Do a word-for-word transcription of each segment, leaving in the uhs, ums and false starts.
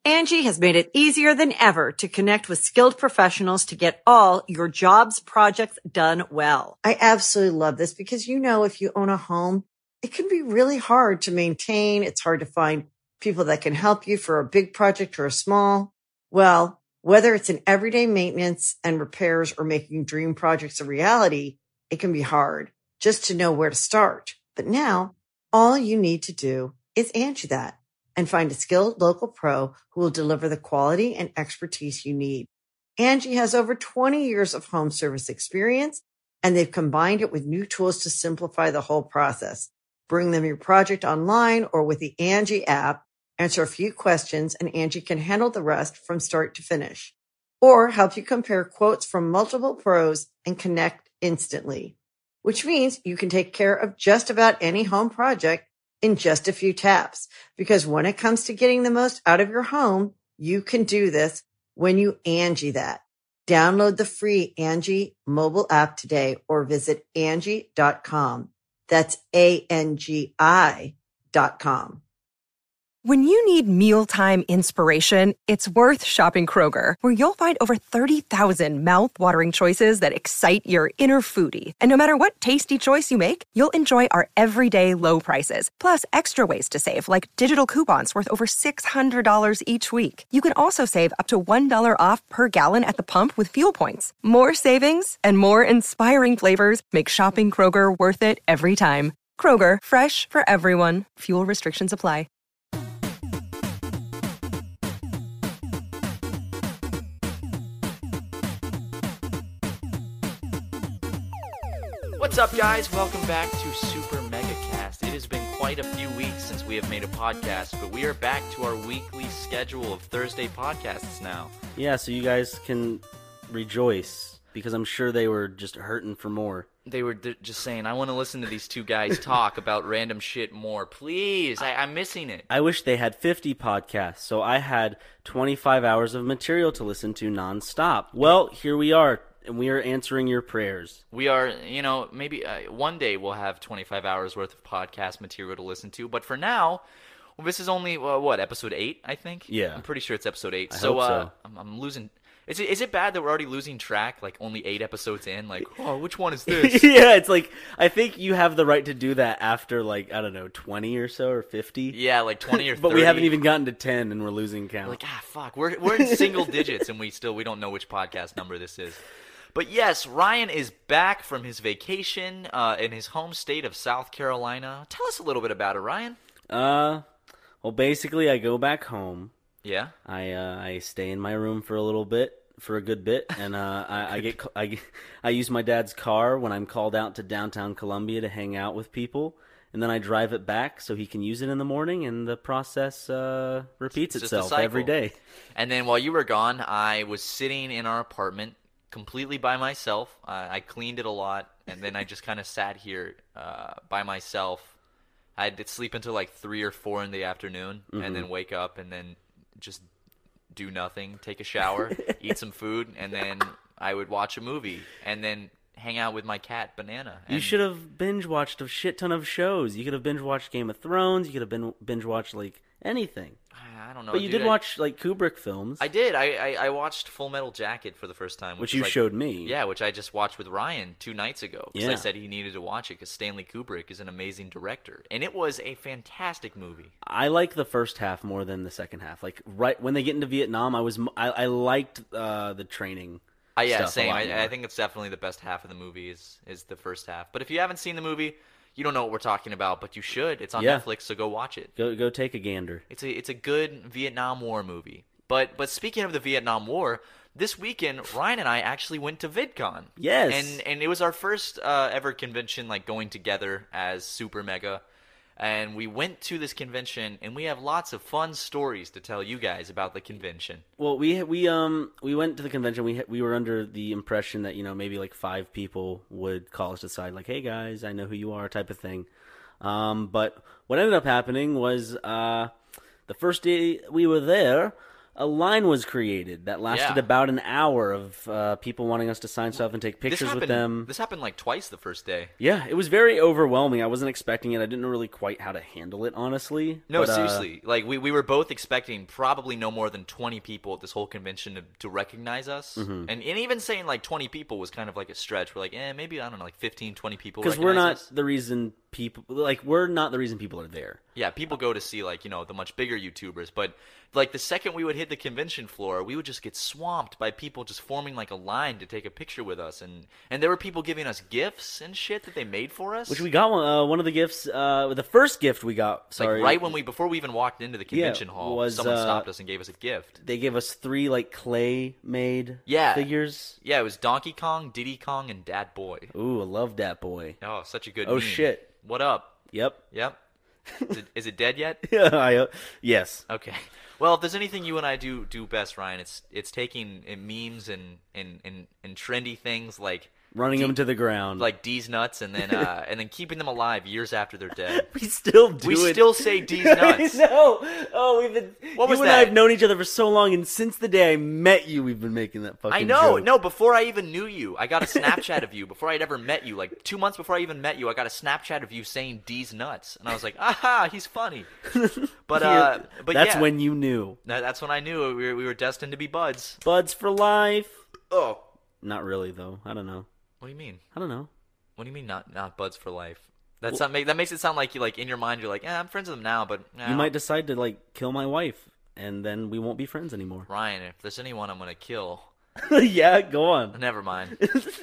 Angie has made it easier than ever to connect with skilled professionals to get all your jobs projects done well. I absolutely love this because, you know, if you own a home, it can be really hard to maintain. It's hard to find people that can help you for a big project or a small. Well, whether it's in everyday maintenance and repairs or making dream projects a reality, it can be hard just to know where to start. But now all you need to do is Angie that and find a skilled local pro who will deliver the quality and expertise you need. Angie has over twenty years of home service experience, and they've combined it with new tools to simplify the whole process. Bring them your project online or with the Angie app, answer a few questions, and Angie can handle the rest from start to finish. Or help you compare quotes from multiple pros and connect instantly, which means you can take care of just about any home project in just a few taps. Because when it comes to getting the most out of your home, you can do this when you Angie that. Download the free Angie mobile app today or visit Angie dot com. That's A N G I dot com. When you need mealtime inspiration, it's worth shopping Kroger, where you'll find over thirty thousand mouth-watering choices that excite your inner foodie. And no matter what tasty choice you make, you'll enjoy our everyday low prices, plus extra ways to save, like digital coupons worth over six hundred dollars each week. You can also save up to one dollar off per gallon at the pump with fuel points. More savings and more inspiring flavors make shopping Kroger worth it every time. Kroger, fresh for everyone. Fuel restrictions apply. What's up, guys? Welcome back to Super Mega Cast. It has been quite a few weeks since we have made a podcast, but we are back to our weekly schedule of Thursday podcasts now. Yeah, so you guys can rejoice, because I'm sure they were just hurting for more. They were d- just saying, I want to listen to these two guys talk about random shit more. Please, I- I'm missing it. I wish they had fifty podcasts, so I had twenty-five hours of material to listen to nonstop. Well, here we are. And we are answering your prayers. We are, you know, maybe uh, one day we'll have twenty-five hours worth of podcast material to listen to. But for now, well, this is only, uh, what, episode eight, I think? Yeah. I'm pretty sure it's episode eight. I so, hope so. Uh, I'm, I'm losing... Is it, is it bad that we're already losing track, like only eight episodes in? Like, oh, which one is this? Yeah, it's like, I think you have the right to do that after, like, I don't know, twenty or so, or fifty? Yeah, like twenty or thirty. But we haven't even gotten to ten, and we're losing count. We're like, ah, fuck. We're, we're in single digits, and we still, we don't know which podcast number this is. But yes, Ryan is back from his vacation uh, in his home state of South Carolina. Tell us a little bit about it, Ryan. Uh, well, basically, I go back home. Yeah. I uh, I stay in my room for a little bit, for a good bit, and uh, I, I get I, get, I use my dad's car when I'm called out to downtown Columbia to hang out with people, and then I drive it back so he can use it in the morning, and the process uh, repeats it's itself every day. And then while you were gone, I was sitting in our apartment completely by myself. Uh, I cleaned it a lot, and then I just kind of sat here uh, by myself. I'd sleep until like three or four in the afternoon, mm-hmm. and then wake up and then just do nothing, take a shower, eat some food, and then I would watch a movie, and then hang out with my cat, Banana. And you should have binge-watched a shit ton of shows. You could have binge-watched Game of Thrones. You could have binge-watched, like, anything. I don't know. But you dude, did I, watch, like, Kubrick films. I did. I, I, I watched Full Metal Jacket for the first time. Which, which you like, showed me. Yeah, which I just watched with Ryan two nights ago. Because yeah. I said he needed to watch it because Stanley Kubrick is an amazing director. And it was a fantastic movie. I like the first half more than the second half. Like, right when they get into Vietnam, I was I, I liked uh, the training uh, yeah, stuff same. a lot I, more. I think it's definitely the best half of the movie is, is the first half. But if you haven't seen the movie, you don't know what we're talking about, but you should. It's on yeah. Netflix, so go watch it. Go go take a gander. It's a it's a good Vietnam War movie. But but speaking of the Vietnam War, this weekend Ryan and I actually went to VidCon. Yes, and and it was our first uh, ever convention, like going together as Super Mega. And we went to this convention, and we have lots of fun stories to tell you guys about the convention. Well, we we um we went to the convention. We we were under the impression that, you know, maybe like five people would call us aside, like, "Hey guys, I know who you are," type of thing. Um, but what ended up happening was uh the first day we were there, a line was created that lasted Yeah. about an hour of uh, people wanting us to sign stuff and take This pictures happened, with them. This happened like twice the first day. Yeah, it was very overwhelming. I wasn't expecting it. I didn't know really quite how to handle it, honestly. No, But, uh, seriously. Like we, we were both expecting probably no more than twenty people at this whole convention to, to recognize us. Mm-hmm. And and even saying like twenty people was kind of like a stretch. We're like, eh, maybe I don't know, like fifteen, twenty people. because we're recognize not us. the reason people like we're not the reason people are there. Yeah, people go to see like, you know, the much bigger YouTubers, but like the second we would hit the convention floor, we would just get swamped by people just forming like a line to take a picture with us, and and there were people giving us gifts and shit that they made for us. Which we got one. Uh, one of the gifts, uh, the first gift we got. Sorry, like right when we before we even walked into the convention hall, was, someone uh, stopped us and gave us a gift. they gave us three like clay made Yeah. figures. Yeah, it was Donkey Kong, Diddy Kong, and Dat Boy. Ooh, I love that boy. Oh, such a good. Oh, meme. shit. What up? Yep. Yep. Is it, is it dead yet? I, uh, yes. Okay. Well, if there's anything you and I do do best, Ryan, it's it's taking uh, memes and, and, and, and trendy things like Running D- them to the ground. like D's nuts, and then uh, and then keeping them alive years after they're dead. we still do We it. still say D's nuts. I know. Oh, we've been. What was you and that? I have known each other for so long, and since the day I met you, we've been making that fucking. I know. joke. No, before I even knew you, I got a Snapchat of you. Before I'd ever met you, like two months before I even met you, I got a Snapchat of you saying D's nuts, and I was like, aha, he's funny. But uh, but that's yeah, when you knew. that- that's when I knew we were, we were destined to be buds. Buds for life. Oh, Not really, though. I don't know. what do you mean? I don't know. What do you mean not not buds for life? That's not make that makes it sound like you like in your mind you're like, yeah, I'm friends with them now, but eh, You might decide to like kill my wife, and then we won't be friends anymore. Ryan, if there's anyone I'm gonna kill, yeah, go on. never mind.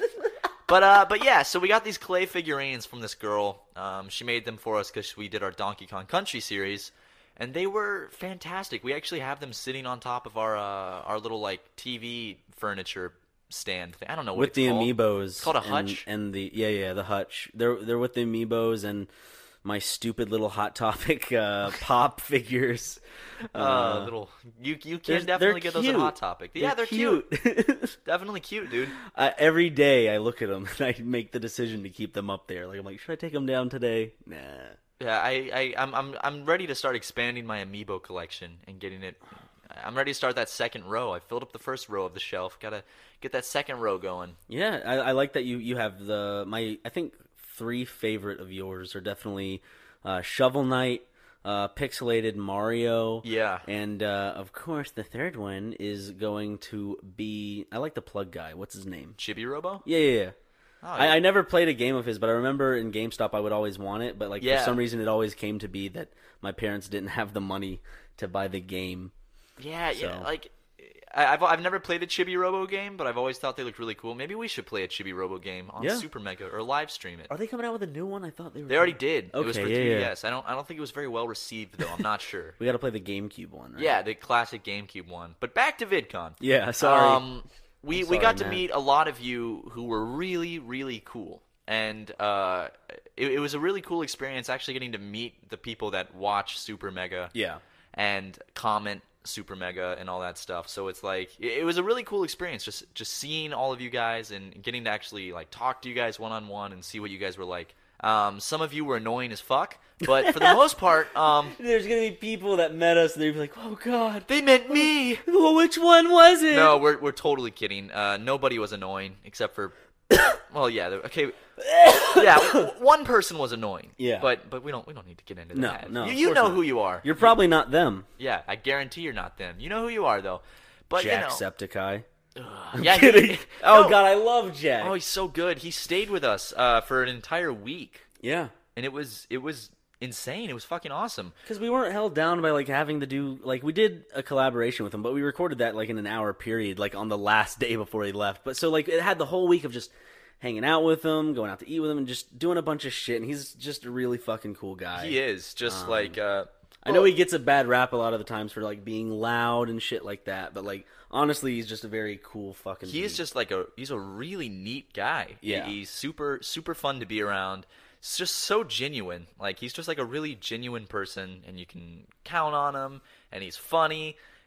But uh, but yeah, so we got these clay figurines from this girl. Um, she made them for us because we did our Donkey Kong Country series, and they were fantastic. We actually have them sitting on top of our uh, our little like T V furniture stand thing. I don't know what With it's the called. amiibos. It's called a and, hutch. And the yeah, yeah, the hutch. They're they're with the amiibos and my stupid little Hot Topic uh, pop figures. Uh, little you you they're- can definitely they're get those at cute. Hot Topic. Yeah, they're cute. Definitely cute, dude. uh, every day I look at them and I make the decision to keep them up there. Like I'm like, should I take them down today? Nah. Yeah, I, I, I'm, I'm, I'm ready to start expanding my amiibo collection and getting it. I'm ready to start that second row. I filled up the first row of the shelf. Gotta get that second row going. Yeah, I, I like that you you have the my I think three favorite of yours are definitely uh, Shovel Knight, uh, Pixelated Mario, Yeah. and uh, of course the third one is going to be I like the plug guy. What's his name? Chibi Robo? Yeah, yeah, yeah. Oh, I, I never played a game of his, but I remember in GameStop I would always want it. But like Yeah. for some reason, it always came to be that my parents didn't have the money to buy the game. yeah, yeah. So- Like, I, I've, I've never played a Chibi Robo game, but I've always thought they looked really cool. Maybe we should play a Chibi Robo game on Yeah. Super Mega or live stream it. Are they coming out with a new one? I thought they were. They already did. Okay, it was for yeah, three D yeah. S. I don't, I don't think it was very well received though. I'm not sure. We got to play the GameCube one, right? Yeah, the classic GameCube one. But back to VidCon. Yeah. Sorry. Um, we I'm we sorry, got to Matt. meet a lot of you who were really really cool, and uh, it, it was a really cool experience actually getting to meet the people that watch Super Mega. Yeah. And comment Super Mega and all that stuff. So it's like it, it was a really cool experience just just seeing all of you guys and getting to actually like talk to you guys one on one and see what you guys were like. Um, some of you were annoying as fuck, but for the most part, um, There's gonna be people that met us. and They'd be like, "Oh God, they meant me. well, which one was it?" No, we're we're totally kidding. Uh, nobody was annoying except for, well, yeah, there- okay, yeah, w- one person was annoying. Yeah. but but we don't we don't need to get into No, that. no, you, of you course know not. who you are. You're probably not them. Yeah, I guarantee you're not them. You know who you are though. But Jack you know, Septiceye. yeah, Kidding. he- oh no. God, I love Jack. Oh, he's so good. He stayed with us uh, for an entire week, yeah. and it was it was insane. It was fucking awesome. Because we weren't held down by like having to do like we did a collaboration with him, but we recorded that like in an hour period, like on the last day before he left. But so like it had the whole week of just hanging out with him, going out to eat with him, and just doing a bunch of shit. And he's just a really fucking cool guy. He is just Um, like uh, I know he gets a bad rap a lot of the times for like being loud and shit like that, but like honestly, he's just a very cool fucking. he is dude. just like a he's a really neat guy. He- Yeah. he's super super fun to be around. It's just so genuine. Like he's just like a really genuine person, and you can count on him. And he's funny.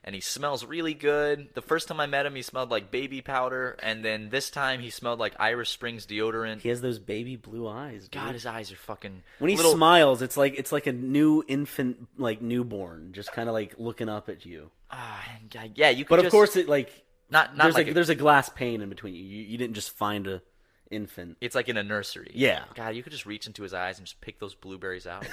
and he smells really good. The first time I met him, he smelled like baby powder, and then this time he smelled like Irish Springs deodorant. He has those baby blue eyes, dude. God, his eyes are fucking... When he little... smiles, it's like it's like a new infant, like newborn, just kind of like looking up at you. Ah, yeah, you could But just... of course, it like not, not there's like a, a... there's a glass pane in between you. You, you didn't just find a infant. It's like in a nursery. Yeah. God, you could just reach into his eyes and just pick those blueberries out.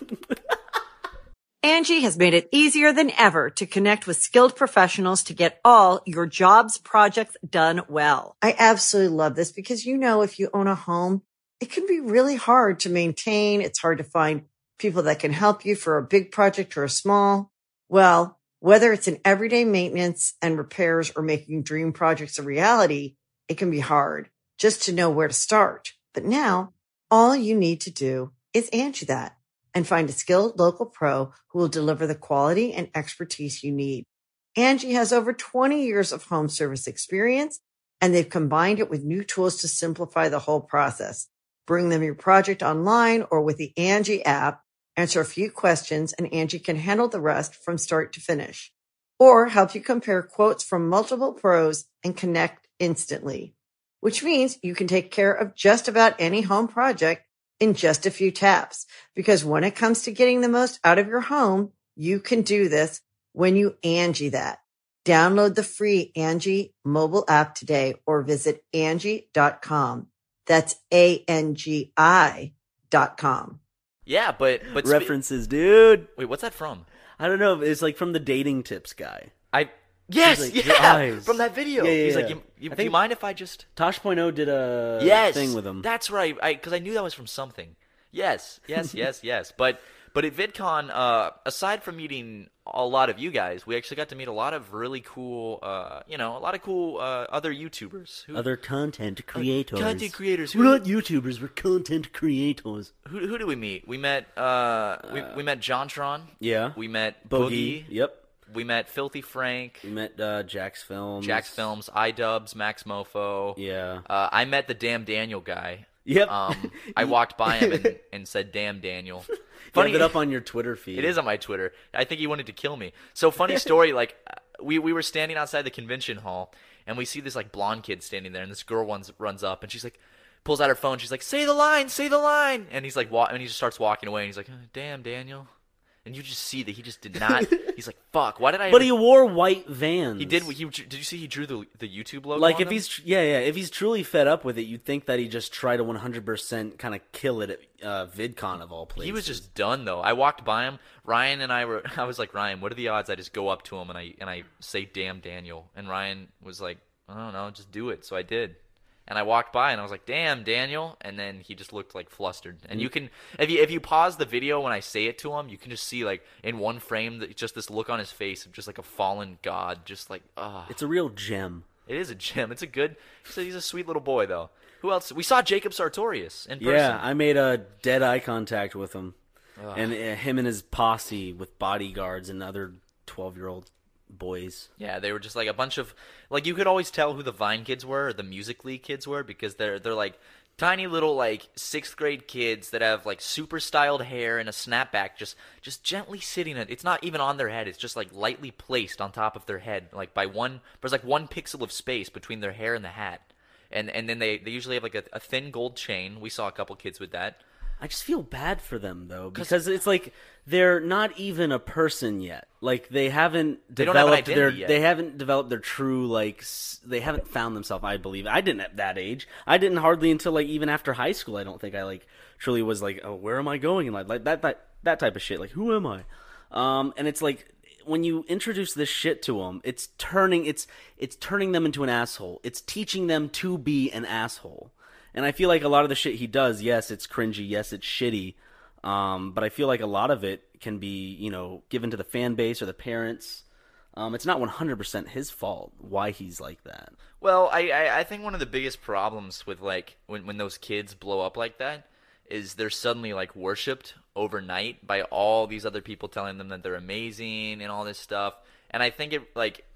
Angie has made it easier than ever to connect with skilled professionals to get all your jobs projects done well. I absolutely love this because, you know, if you own a home, it can be really hard to maintain. It's hard to find people that can help you for a big project or a small. Well, whether it's in everyday maintenance and repairs or making dream projects a reality, it can be hard just to know where to start. But now all you need to do is Angie that and find a skilled local pro who will deliver the quality and expertise you need. Angie has over twenty years of home service experience, and they've combined it with new tools to simplify the whole process. Bring them your project online or with the Angie app, answer a few questions, and Angie can handle the rest from start to finish. Or help you compare quotes from multiple pros and connect instantly, which means you can take care of just about any home project in just a few taps. Because when it comes to getting the most out of your home, you can do this when you Angie that. Download the free Angie mobile app today or visit Angie dot com. That's A N G I dot com. Yeah, but... but References, dude. Wait, what's that from? I don't know. It's like from the dating tips guy. I... Yes, like, your yeah, eyes. from that video. Yeah, yeah, He's yeah. like, you, you, I do you think- mind if I just... Tosh point oh did a yes, thing with him. That's right. I because I knew that was from something. Yes, yes, yes, yes. But but at VidCon, uh, aside from meeting a lot of you guys, we actually got to meet a lot of really cool, uh, you know, a lot of cool uh, other YouTubers, who, Other content creators. content creators. Who, We're not YouTubers. We're content creators. who who do we meet? We met uh, we we met JonTron. Yeah. We met Boogie. Boogie. Yep. We met Filthy Frank. We met uh, Jack's Films. Jack's Films, iDubbbz, Max Mofo. Yeah. Uh, I met the Damn Daniel guy. Yep. Um, I walked by him and, and said, "Damn Daniel." You have it up on your Twitter feed. It is on my Twitter. I think he wanted to kill me. So funny story. Like we we were standing outside the convention hall, and we see this like blonde kid standing there, and this girl runs runs up, and she's like, pulls out her phone. She's like, "Say the line, say the line," and he's like, wa- and he just starts walking away, and he's like, oh, "Damn, Daniel." And you just see that he just did not. He's like, "Fuck, why did I?" But ever... he wore white Vans. He did. He did you see he drew the the YouTube logo? Like on if them? he's yeah yeah if he's truly fed up with it, you'd think that he just tried to one hundred percent kind of kill it at uh, VidCon of all places. He was just done though. I walked by him. Ryan and I were. I was like, Ryan, what are the odds I just go up to him and I and I say, "Damn, Daniel"? And Ryan was like, I don't know, just do it. So I did. And I walked by and I was like, "Damn, Daniel!" And then he just looked like flustered. And you can, if you if you pause the video when I say it to him, you can just see like in one frame that just this look on his face of just like a fallen god, just like ah. It's a real gem. It is a gem. It's a good. He's a, he's a sweet little boy though. Who else? We saw Jacob Sartorius in person. Yeah, I made a dead eye contact with him, and uh, him and his posse with bodyguards and other twelve-year-old boys. Yeah, they were just like a bunch of like you could always tell who the Vine kids were or the Musical.ly kids were because they're they're like tiny little like sixth grade kids that have like super styled hair and a snapback just just gently sitting it. It's not even on their head. It's just like lightly placed on top of their head, like by one. There's like one pixel of space between their hair and the hat, and and then they they usually have like a, a thin gold chain. We saw a couple kids with that. I just feel bad for them though because it's like they're not even a person yet. Like they haven't They don't have an developed their identity yet. they haven't developed their true like s- they haven't found themselves. I believe I didn't at that age. I didn't hardly until like even after high school. I don't think I like truly was like, oh, where am I going in life? Like that that that type of shit. Like who am I? Um, and it's like when you introduce this shit to them, it's turning it's it's turning them into an asshole. It's teaching them to be an asshole. And I feel like a lot of the shit he does, yes, it's cringy, yes, it's shitty, um, but I feel like a lot of it can be, you know, given to the fan base or the parents. Um, it's not one hundred percent his fault why he's like that. Well, I, I, I think one of the biggest problems with like when, when those kids blow up like that is they're suddenly like worshipped overnight by all these other people telling them that they're amazing and all this stuff. And I think it like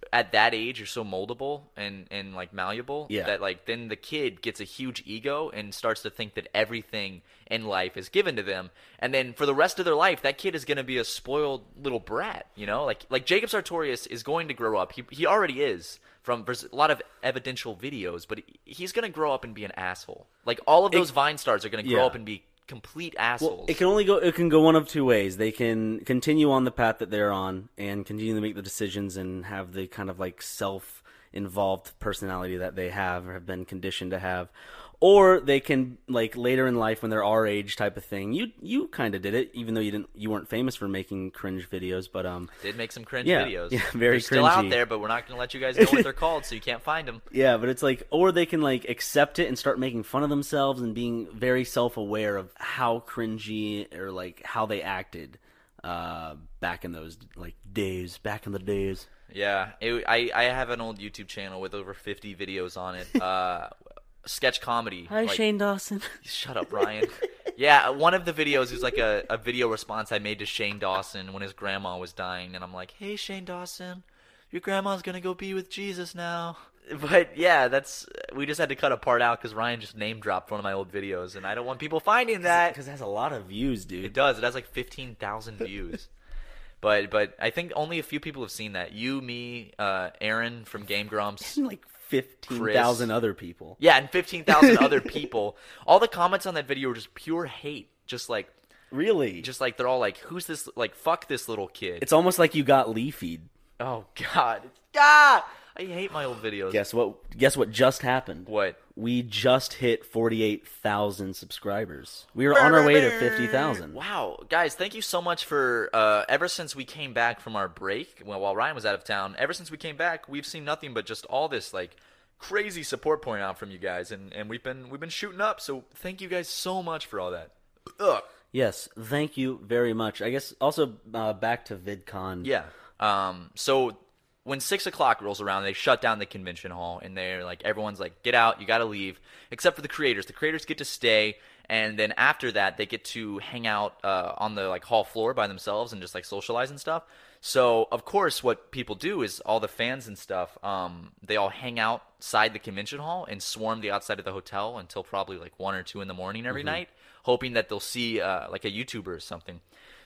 at that age you're so moldable and, and like malleable Yeah. that like then the kid gets a huge ego and starts to think that everything in life is given to them, and then for the rest of their life that kid is going to be a spoiled little brat, you know, like like Jacob Sartorius is going to grow up. He he already is. From there's a lot of evidential videos, but he's going to grow up and be an asshole. Like all of those It- Vine stars are going to grow yeah. up and be complete assholes. Well, it can only go. It can go one of two ways. They can continue on the path that they're on and continue to make the decisions and have the kind of like self-involved personality that they have or have been conditioned to have, or they can like later in life when they're our age type of thing. You you kind of did it, even though you didn't. You weren't famous for making cringe videos, but um, Did make some cringe Yeah, videos. yeah, very They're still out cringy. there, but we're not going to let you guys know what they're called, so you can't find them. yeah. But it's like, or they can like accept it and start making fun of themselves and being very self-aware of how cringy or like how they acted uh, back in those like days, back in the days. Yeah, it, I I have an old YouTube channel with over fifty videos on it. Uh, sketch comedy. Hi, like- Shane Dawson. Shut up, Ryan. Yeah, one of the videos is like a, a video response I made to Shane Dawson when his grandma was dying, and I'm like, "Hey, Shane Dawson, your grandma's gonna go be with Jesus now." But yeah, that's we just had to cut a part out because Ryan just name dropped one of my old videos, and I don't want people finding that. Because it has a lot of views, It dude. does. It has like fifteen thousand views. But but I think only a few people have seen that. You, me, uh, Aaron from Game Grumps. Like fifteen thousand other people. Yeah, and fifteen thousand other people. All the comments on that video were just pure hate. Just like, Really? just like they're all like, "Who's this? Like, fuck this little kid." It's almost like you got leafied. Oh God, ah! I hate my old videos. Guess what? Guess what just happened? What? We just hit forty-eight thousand subscribers. We were on our way to fifty thousand. Wow, guys, thank you so much for uh, ever since we came back from our break. Well, while Ryan was out of town, ever since we came back, we've seen nothing but just all this like crazy support pouring out from you guys, and, and we've been we've been shooting up. So thank you guys so much for all that. Ugh. Yes, thank you very much. I guess also uh, back to VidCon. Yeah. Um. So when six o'clock rolls around, they shut down the convention hall, and they're like, everyone's like, "Get out! You got to leave!" Except for the creators. The creators get to stay, and then after that, they get to hang out uh, on the like hall floor by themselves and just like socialize and stuff. So of course, what people do is all the fans and stuff, um, they all hang outside the convention hall and swarm the outside of the hotel until probably like one or two in the morning every night, hoping that they'll see uh, like a YouTuber or something.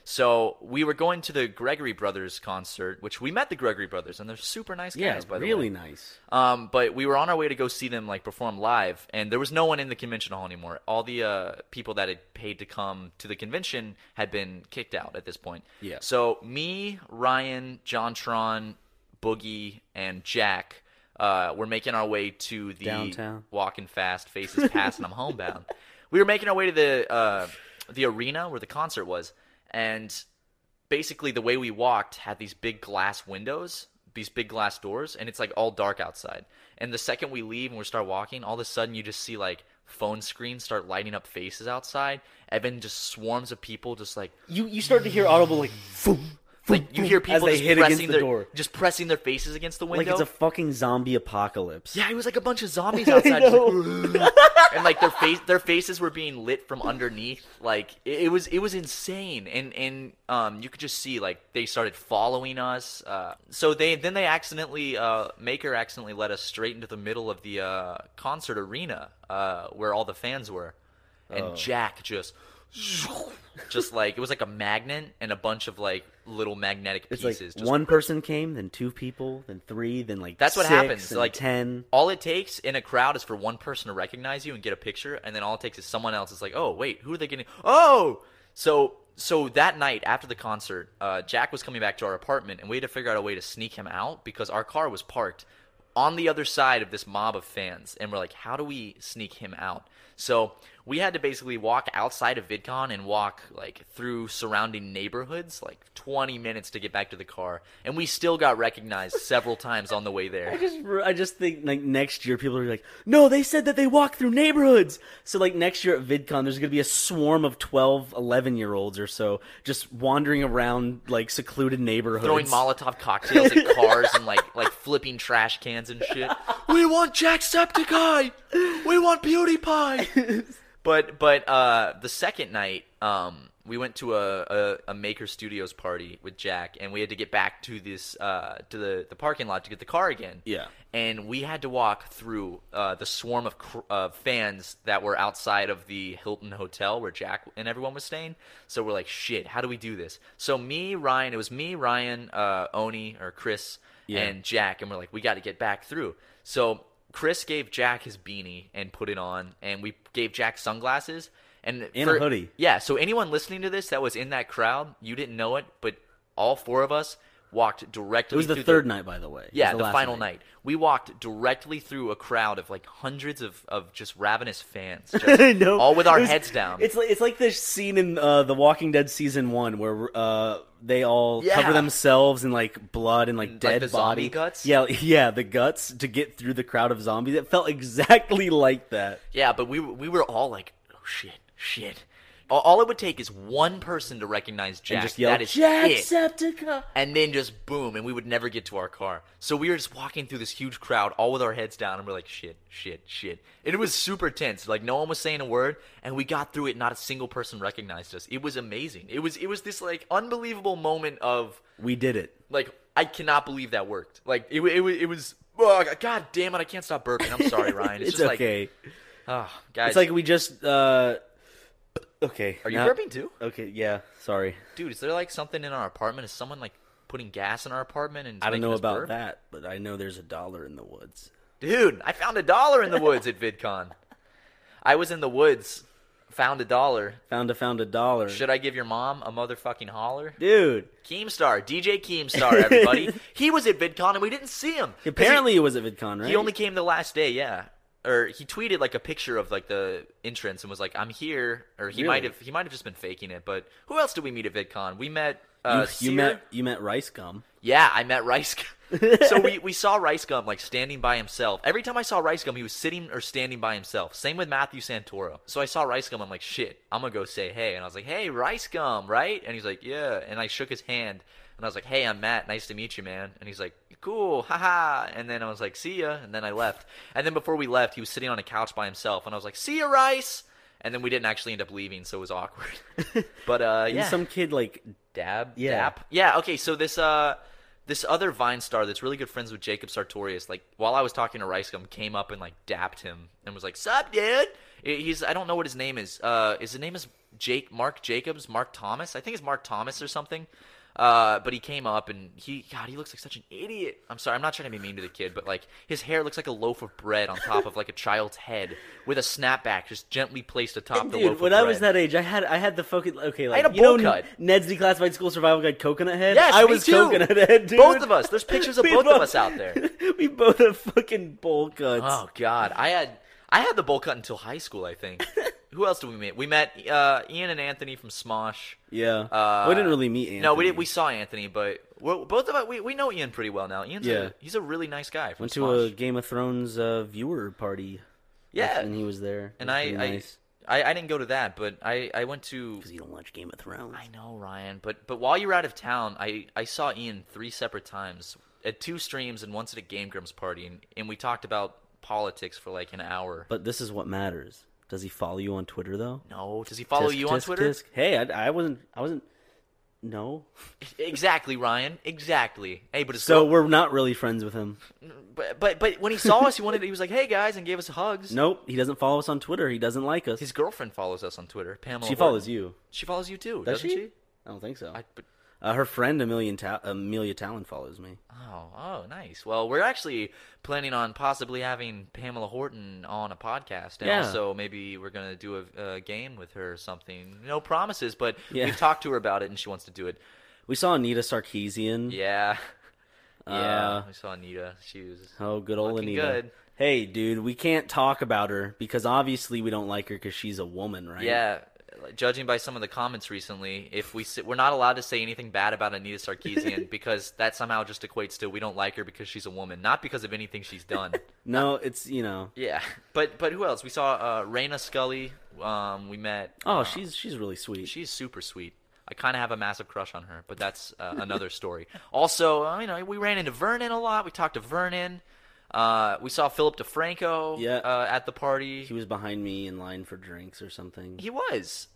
So we were going to the Gregory Brothers concert, which we met the Gregory Brothers, and they're super nice guys, Yeah, by the really way. nice. Um, but we were on our way to go see them like perform live, and there was no one in the convention hall anymore. All the uh, people that had paid to come to the convention had been kicked out at this point. Yeah. So me, Ryan, JonTron, Boogie, and Jack uh, were making our way to the Downtown. Walking Fast, Faces Past, and I'm Homebound. We were making our way to the uh, the arena where the concert was, and basically the way we walked had these big glass windows, these big glass doors, and it's like all dark outside. And the second we leave and we start walking, all of a sudden you just see like phone screens start lighting up faces outside, and then just swarms of people just like You you start to hear audible like boom, like you hear as people they just hit pressing against the their door. just pressing their faces against the window. Like it's a fucking zombie apocalypse. Yeah, it was like a bunch of zombies outside, just like, and like their face, their faces were being lit from underneath. Like it, it was, it was insane, and and um, you could just see like they started following us. Uh, so they then they accidentally, uh, Maker accidentally led us straight into the middle of the uh, concert arena uh, where all the fans were, and Oh. Jack just. Just like it was like a magnet and a bunch of like little magnetic It's pieces. like just one person came, then two people, then three, then like That's what six, happens. and Like ten. all it takes in a crowd is for one person to recognize you and get a picture, and then all it takes is someone else is like, "Oh, wait, who are they getting?" Oh, so so that night after the concert, uh, Jack was coming back to our apartment, and we had to figure out a way to sneak him out because our car was parked on the other side of this mob of fans, and we're like, "How do we sneak him out?" So we had to basically walk outside of VidCon and walk like through surrounding neighborhoods, like twenty minutes to get back to the car, and we still got recognized several times on the way there. I just, I just think like next year people are like, no, they said that they walk through neighborhoods. So like next year at VidCon, there's gonna be a swarm of twelve, eleven year olds or so just wandering around like secluded neighborhoods, Throwing Molotov cocktails at cars and like like flipping trash cans and shit. We want Jacksepticeye. We want PewDiePie. But but uh, the second night, um, we went to a, a, a Maker Studios party with Jack, and we had to get back to this uh, to the, the parking lot to get the car again. Yeah. And we had to walk through uh, the swarm of cr- uh, fans that were outside of the Hilton Hotel where Jack and everyone was staying. So we're like, shit, how do we do this? So me, Ryan, it was me, Ryan, uh, Oni, or Chris, yeah. and Jack, and we're like, we got to get back through. So Chris gave Jack his beanie and put it on, and we gave Jack sunglasses. And, and for, a hoodie. Yeah, so anyone listening to this that was in that crowd, you didn't know it, but all four of us walked directly. It was the through third the, night, by the way. Yeah, the, the final night. night. We walked directly through a crowd of like hundreds of, of just ravenous fans, just no, all with our was, heads down. It's like it's like this scene in uh, The Walking Dead season one where uh, they all yeah. cover themselves in like blood and like like dead the body zombie guts. Yeah, yeah, the guts to get through the crowd of zombies. It felt exactly like that. Yeah, but we we were all like, oh shit, shit. All it would take is one person to recognize Jack. And just yell, that is Jacksepticeye! And then just boom, and we would never get to our car. So we were just walking through this huge crowd, all with our heads down, and we're like, shit, shit, shit. And it was super tense. Like, no one was saying a word, and we got through it. Not a single person recognized us. It was amazing. It was it was this, like, unbelievable moment of... We did it. Like, I cannot believe that worked. Like, it, it, it, it was... Oh, God damn it, I can't stop burping. I'm sorry, Ryan. It's, it's just okay. like... Oh, guys. It's like we just... Uh, Okay. Are you now, burping too? Okay, yeah, sorry. Dude, is there like something in our apartment? Is someone like putting gas in our apartment? And I don't know about burp? that, but I know there's a dollar in the woods. Dude, I found a dollar in the woods at VidCon. I was in the woods, found a dollar. Found a found a dollar. Should I give your mom a motherfucking holler? Dude. Keemstar, D J Keemstar, everybody. He was at VidCon and we didn't see him. Apparently he, he was at VidCon, right? He only came the last day, yeah. Or he tweeted like a picture of like the entrance and was like, "I'm here." Or he really? might have he might have just been faking it. But who else did we meet at VidCon? We met uh, you, you met you met Rice Gum. Yeah, I met Rice Gum. So we, we saw Rice Gum like standing by himself. Every time I saw Rice Gum, he was sitting or standing by himself. Same with Matthew Santoro. So I saw Rice Gum. I'm like, shit, I'm gonna go say hey. And I was like, hey, Rice Gum, right? And he's like, yeah. And I shook his hand. And I was like, hey, I'm Matt. Nice to meet you, man. And he's like, cool, haha. And then I was like, see ya. And then I left. And then before we left, he was sitting on a couch by himself. And I was like, see ya, Rice. And then we didn't actually end up leaving, so it was awkward. But uh, yeah, some kid like Dab, yeah, Dap, yeah. Okay, so this uh, this other Vine star that's really good friends with Jacob Sartorius, like while I was talking to Rice Gum, came up and like dapped him and was like, "Sup, dude?" He's I don't know what his name is. Uh, his name is Jake Mark Jacobs, Mark Thomas. I think it's Mark Thomas or something. Uh, but he came up and he, God, he looks like such an idiot. I'm sorry, I'm not trying to be mean to the kid, but like his hair looks like a loaf of bread on top of like a child's head with a snapback just gently placed atop Dude, the loaf of when bread. I was that age, I had I had the fucking okay, like I had a you know, bowl cut. Ned's Declassified School Survival Guide Coconut Head. Yes, I me was too. Coconut Head, dude. Both of us. There's pictures of We both, both- of us out there. We both have fucking bowl cuts. Oh God, I had I had the bowl cut until high school, I think. Who else did we meet? We met uh, Ian and Anthony from Smosh. Yeah, Uh, we didn't really meet Anthony. No, we did. We saw Anthony, but we're, both of us we, we know Ian pretty well now. Ian's Yeah. a, he's a really nice guy. From went to Smosh. a Game of Thrones uh, viewer party. Yeah, and he was there. and It was I, pretty I, nice. I I didn't go to that, but I, I went to. Because you don't watch Game of Thrones. I know, Ryan, but but while you were out of town, I, I saw Ian three separate times at two streams and once at a Game Grumps party, and, and we talked about politics for like an hour. But this is what matters. Does he follow you on Twitter though? No, does he follow Tisk, you on tisk, Twitter? tisk. Hey, I, I wasn't. I wasn't. No. Exactly, Ryan. Exactly. Hey, but it's So we're not really friends with him. but but but when he saw us, he wanted. He was like, "Hey guys," and gave us hugs. Nope, he doesn't follow us on Twitter. He doesn't like us. His girlfriend follows us on Twitter. Pamela. She Horton. follows you. She follows you too, Does doesn't she? she? I don't think so. I, but, Uh, her friend Amelia, Ta- Amelia Talon follows me. oh, oh, nice. Well, we're actually planning on possibly having Pamela Horton on a podcast, and Yeah. also maybe we're gonna do a, a game with her or something. No promises, but Yeah. we've talked to her about it, and she wants to do it. We saw Anita Sarkeesian. Yeah, yeah. Uh, we saw Anita. She was Oh, good old looking Anita. good. Hey, dude, we can't talk about her because obviously we don't like her because she's a woman, right? Yeah. Judging by some of the comments recently, if we sit, we're not allowed to say anything bad about Anita Sarkeesian because that somehow just equates to we don't like her because she's a woman, not because of anything she's done. No, it's, you know. Yeah, but but who else? We saw uh, Raina Scully. Um, we met. Oh, uh, she's she's really sweet. she's super sweet. I kind of have a massive crush on her, but that's uh, another story. Also, uh, you know, we ran into Vernon a lot. We talked to Vernon. Uh, we saw Philip DeFranco Yeah. uh, at the party. He was behind me in line for drinks or something. He was.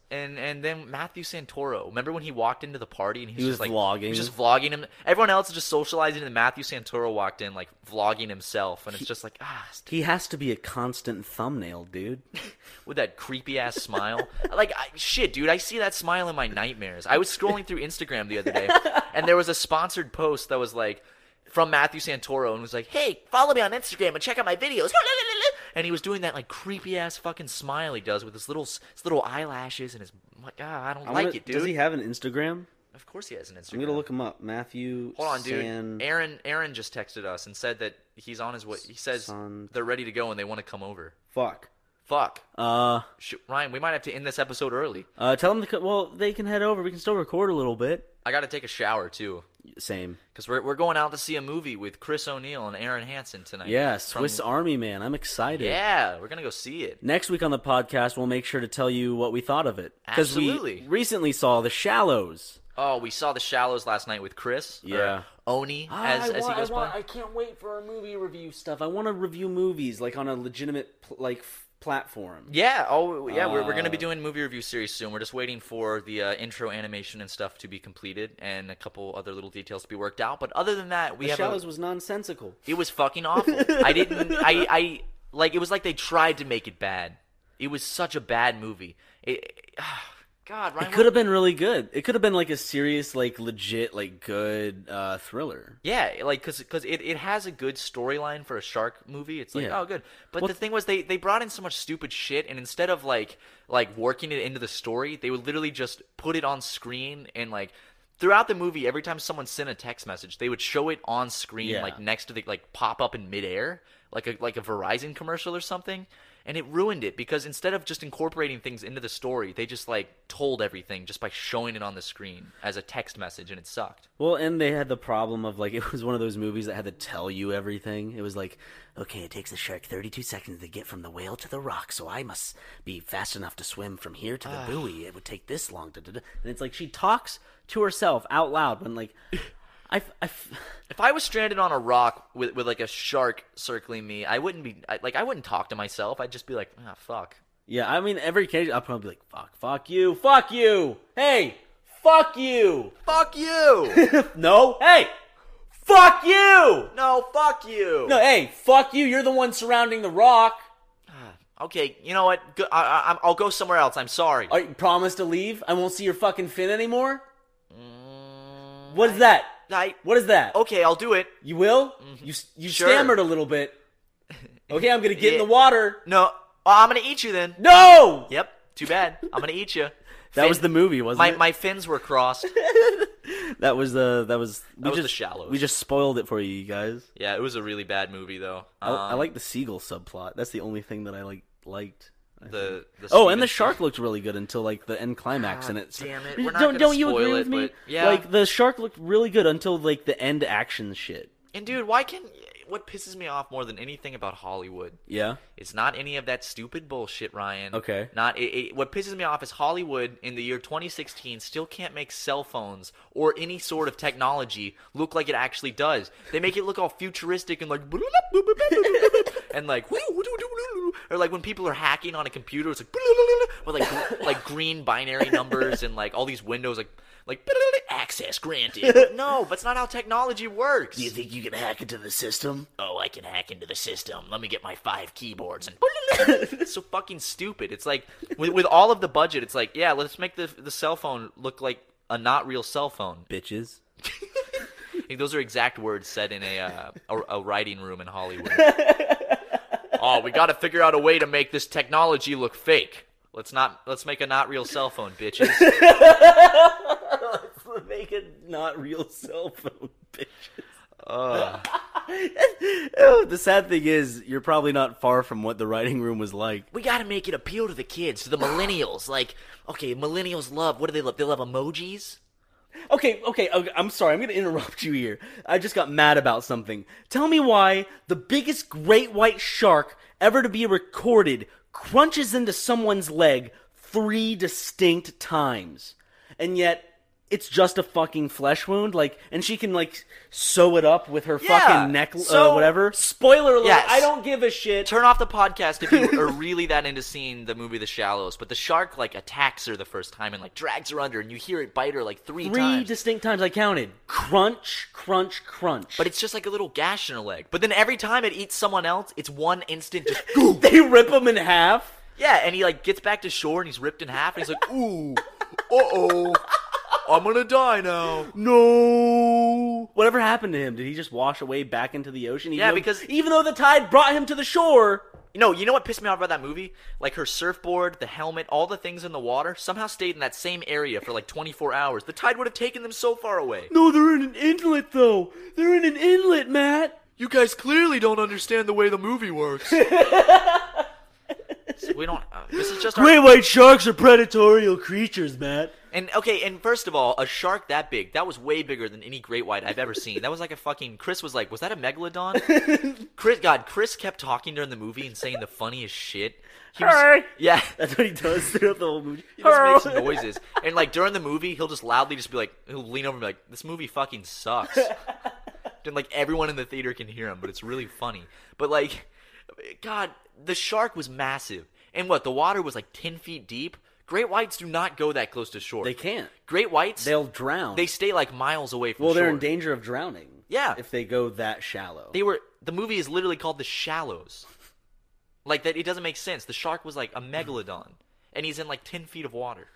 And and then Matthew Santoro. Remember when he walked into the party and he was, He just was like vlogging. He was just vlogging him. Everyone else is just socializing, and Matthew Santoro walked in like vlogging himself, and it's just like ah, He has to be a constant thumbnail, dude. with that creepy ass smile. Like I, shit, dude, I see that smile in my nightmares. I was scrolling through Instagram the other day, and there was a sponsored post that was like from Matthew Santoro, and was like, "Hey, follow me on Instagram and check out my videos." And he was doing that like creepy ass fucking smile he does with his little his little eyelashes and his. God, I don't I like wanna- it, dude. Does he have an Instagram? Of course he has an Instagram. I'm gonna look him up. Matthew. Hold on, dude. San... Aaron Aaron just texted us and said that he's on his way. He says San- they're ready to go and they want to come over. Fuck. Fuck. Uh, Sh- Ryan, we might have to end this episode early. uh, tell them to. Co- well, they can head over. We can still record a little bit. I got to take a shower too. Same. Because we're, we're going out to see a movie with Chris O'Neill and Aaron Hansen tonight. Yeah, From- Swiss Army Man. I'm excited. Yeah, we're going to go see it. Next week on the podcast, we'll make sure to tell you what we thought of it. Because we Absolutely. recently saw The Shallows. Oh, we saw The Shallows last night with Chris. or Yeah. Oni, Ah, as, I as he want- goes I, want- by. I can't wait for our movie review stuff. I want to review movies like on a legitimate pl- like f- platform. Yeah, oh yeah, we're we're gonna be Uh, doing movie review series soon. We're just waiting for the uh, intro animation and stuff to be completed, and a couple other little details to be worked out. But other than that, we The have. Shallows A, was nonsensical. it was fucking awful. I didn't. I I like. It was like they tried to make it bad. It was such a bad movie. It, God, Ryan. It could have been really good. It could have been like a serious, like legit, like good uh, thriller. Yeah, like because because it, it has a good storyline for a shark movie. It's like Yeah. oh good, but Well, the thing was they, they brought in so much stupid shit, and instead of like like working it into the story, they would literally just put it on screen and like throughout the movie, every time someone sent a text message, they would show it on screen Yeah. like next to the like pop up in midair, like a like a Verizon commercial or something. And it ruined it because instead of just incorporating things into the story, they just like told everything just by showing it on the screen as a text message, and it sucked. Well, and they had the problem of like it was one of those movies that had to tell you everything. It was like, okay, it takes the shark thirty-two seconds to get from the whale to the rock, so I must be fast enough to swim from here to the buoy. It would take this long. Da, da, da. And it's like she talks to herself out loud when like, I, I, If I was stranded on a rock with, with like a shark circling me, I wouldn't be I, like I wouldn't talk to myself. I'd just be like, ah, fuck. yeah, I mean, every occasion I'll probably be like, fuck, fuck you, fuck you, hey, fuck you, Fuck you! no, hey, fuck you, No, fuck you! no, hey, fuck you. You're the one surrounding the rock. Okay, you know what? Go, I, I, I'll go somewhere else. I'm sorry. Are you promise to leave? I won't see your fucking fin anymore. What is that? I, What is that? okay, I'll do it. You will? You you Sure. stammered a little bit. Okay, I'm gonna get in Yeah. the water. No, oh, I'm gonna eat you then. No. Yep, too bad. I'm gonna eat you. That was the movie, wasn't my it? my fins were crossed. That was the that was we That was just The Shallows. we just spoiled it for you, you guys. Yeah, it was a really bad movie though. I, I Um, like the seagull subplot. That's the only thing that I like liked. I think. the, the Oh, and the Steven- shark looked really good until like the end climax, and God it. damn it, we're not don't gonna don't you spoil agree it, with me? but- yeah. Like the shark looked really good until like the end action shit. And dude, why can what pisses me off more than anything about Hollywood? Yeah. It's not any of that stupid bullshit, Ryan. Okay. Not it, it, what pisses me off is Hollywood in the year twenty sixteen still can't make cell phones or any sort of technology look like it actually does. They make it look all futuristic and like and like or like when people are hacking on a computer, it's like with like like green binary numbers and like all these windows like like access granted. No, that's not how technology works. You think you can hack into the system? Oh, I can hack into the system. Let me get my five keyboards and it's so fucking stupid. It's like with, with all of the budget, it's like, yeah, let's make the the cell phone look like a not real cell phone. Bitches. Those are exact words said in a uh, a, a writing room in Hollywood. Oh, we got to figure out a way to make this technology look fake. Let's not let's make a not real cell phone, bitches. Let's make a not real cell phone, bitches. Uh, Oh, the sad thing is, you're probably not far from what the writing room was like. we got to make it appeal to the kids, to the millennials. Like, okay, millennials love what do they love? They love emojis. Okay, okay, okay, I'm sorry, I'm gonna interrupt you here. I just got mad about something. Tell me why the biggest great white shark ever to be recorded crunches into someone's leg three distinct times. And yet, it's just a fucking flesh wound, like, and she can like sew it up with her Yeah, fucking neck, so- uh, whatever. Spoiler alert! Yes. I don't give a shit. Turn off the podcast if you are really that into seeing the movie The Shallows. But the shark like attacks her the first time and like drags her under, and you hear it bite her like three, Three times. distinct times I counted. Crunch, crunch, crunch. But it's just like a little gash in her leg. But then every time it eats someone else, it's one instant just they rip them in half. yeah. And he like gets back to shore and he's ripped in half. And he's like, ooh, uh oh. I'm gonna die now. No. Whatever happened to him? Did he just wash away back into the ocean? Even Yeah, though, because- even though the tide brought him to the shore. No, you know what pissed me off about that movie? Like her surfboard, the helmet, all the things in the water somehow stayed in that same area for like twenty-four hours. The tide would have taken them so far away. No, they're in an inlet though. They're in an inlet, Matt. You guys clearly don't understand the way the movie works. We don't. Uh, this is just our Great white sharks are predatory creatures, Matt. And okay, and first of all, a shark that big, that was way bigger than any great white I've ever seen. That was like a fucking, Chris was like, was that a megalodon? Chris, God, Chris kept talking during the movie and saying the funniest shit. He was, Hey. yeah, That's what he does throughout the whole movie. he just makes noises. And like during the movie, he'll just loudly just be like, he'll lean over and be like, this movie fucking sucks. Then like everyone in the theater can hear him, but it's really funny. But like, God, the shark was massive. And what, the water was like ten feet deep? Great whites do not go that close to shore. They can't. Great whites, They'll drown. they stay like miles away from well, shore. they're in danger of drowning. Yeah. If they go that shallow. They were, the movie is literally called The Shallows. Like that, it doesn't make sense. The shark was like a megalodon, and he's in like ten feet of water.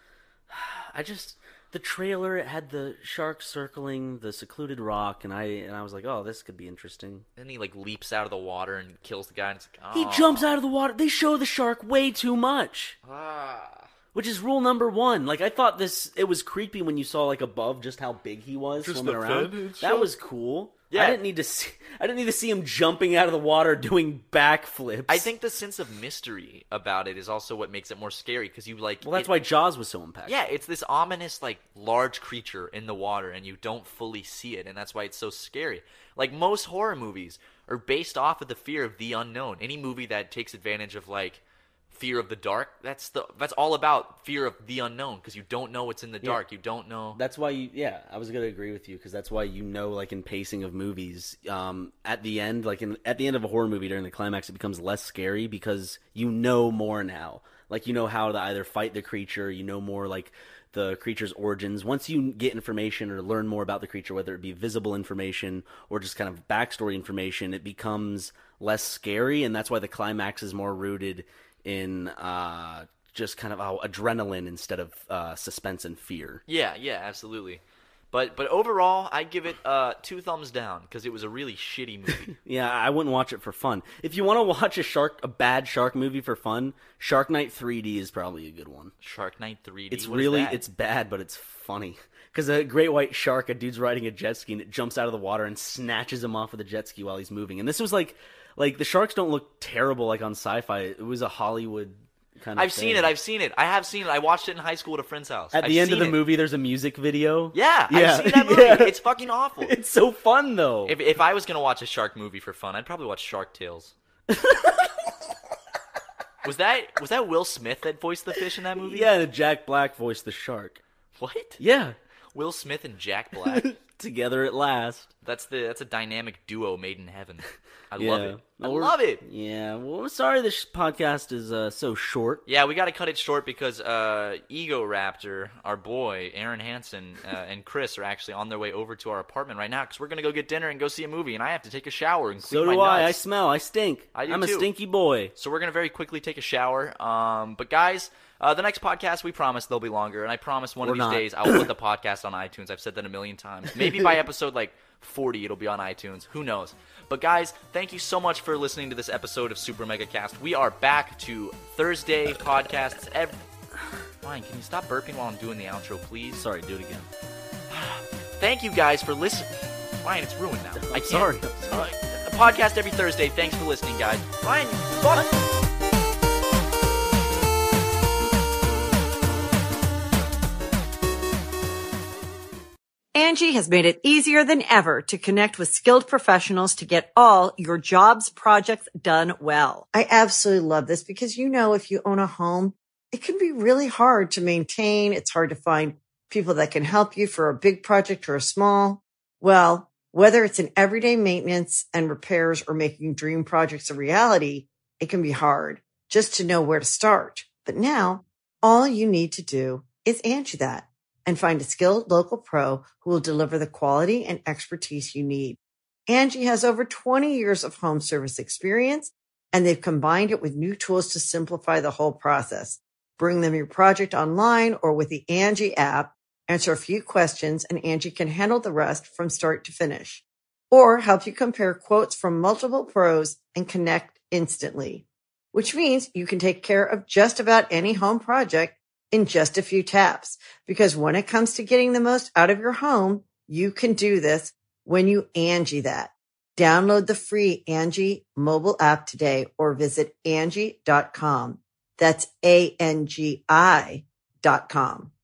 I just the trailer it had the shark circling the secluded rock, and I and I was like, oh, this could be interesting. Then he like leaps out of the water and kills the guy. And it's like, He oh. jumps out of the water. They show the shark way too much. Ah. Which is rule number one. Like, I thought this, it was creepy when you saw, like, above just how big he was Just swimming the around. fin and That stuff? was cool. Yeah. I didn't need to see, I didn't need to see him jumping out of the water doing backflips. I think the sense of mystery about it is also what makes it more scary because you like. Well, that's it- why Jaws was so impactful. Yeah, it's this ominous, like, large creature in the water, and you don't fully see it, and that's why it's so scary. Like, most horror movies are based off of the fear of the unknown. Any movie that takes advantage of, like, fear of the dark, that's the that's all about fear of the unknown, because you don't know what's in the dark. You don't know. That's why you, yeah, I was going to agree with you, because that's why you know, like, in pacing of movies, um, at the end, like, in, at the end of a horror movie during the climax, it becomes less scary because you know more now. Like, you know how to either fight the creature, you know more, like, the creature's origins. Once you get information or learn more about the creature, whether it be visible information or just kind of backstory information, it becomes less scary, and that's why the climax is more rooted in uh, just kind of oh, adrenaline instead of uh, suspense and fear. Yeah, yeah, absolutely. But but overall, I give it uh, two thumbs down because it was a really shitty movie. Yeah, I wouldn't watch it for fun. If you want to watch a shark, a bad shark movie for fun, Shark Night three D is probably a good one. Shark Night three D. It's what is really, that? it's bad, but it's funny. Because a great white shark, a dude's riding a jet ski, and it jumps out of the water and snatches him off of the jet ski while he's moving. And this was like, like the sharks don't look terrible like on sci-fi. It was a Hollywood kind of I've seen thing. it. I've seen it. I have seen it. I watched it in high school at a friend's house. At I've the end of seen the it. movie, there's a music video. Yeah, Yeah. I've seen that movie. Yeah. It's fucking awful. It's so fun though. If if I was gonna watch a shark movie for fun, I'd probably watch Shark Tales. was that was that Will Smith that voiced the fish in that movie? Yeah, and Jack Black voiced the shark. What? Yeah, Will Smith and Jack Black. together at last. That's the that's a dynamic duo made in heaven. I Yeah. love it. I Well, we're- love it. Yeah, well, I'm sorry this podcast is uh, so short. Yeah, we got to cut it short because uh, Ego Raptor, our boy, Aaron Hansen, uh, and Chris are actually on their way over to our apartment right now because we're going to go get dinner and go see a movie, and I have to take a shower and clean So do my I. I nuts. smell. I stink. I do I'm a too. stinky boy. So we're going to very quickly take a shower. Um, but guys, uh, the next podcast, we promise they'll be longer, and I promise one Or of these not. days I'll put the podcast on iTunes. I've said that a million times. Maybe by episode like forty, it'll be on iTunes. Who knows? But guys, thank you so much for listening to this episode of Super Mega Cast. We are back to Thursday podcasts. Every... Ryan, can you stop burping while I'm doing the outro, please? Sorry, do it again. Thank you guys for listening. Ryan, it's ruined now. I can't. Sorry. Uh, a podcast every Thursday. Thanks for listening, guys. Ryan, fuck. Angie has made it easier than ever to connect with skilled professionals to get all your jobs projects done well. I absolutely love this because, you know, if you own a home, it can be really hard to maintain. It's hard to find People that can help you for a big project or a small. Well, whether it's in everyday maintenance and repairs or making dream projects a reality, it can be hard just to know where to start. But now, all you need to do is Angie that and find a skilled local pro who will deliver the quality and expertise you need. Angie has over twenty years of home service experience, and they've combined it with new tools to simplify the whole process. Bring them your project online or with the Angie app, answer a few questions, and Angie can handle the rest from start to finish. Or help you compare quotes from multiple pros and connect instantly, which means you can take care of just about any home project in just a few taps. Because when it comes to getting the most out of your home, you can do this when you Angie that. Download the free Angie mobile app today or visit Angie dot com. That's A N G I dot com.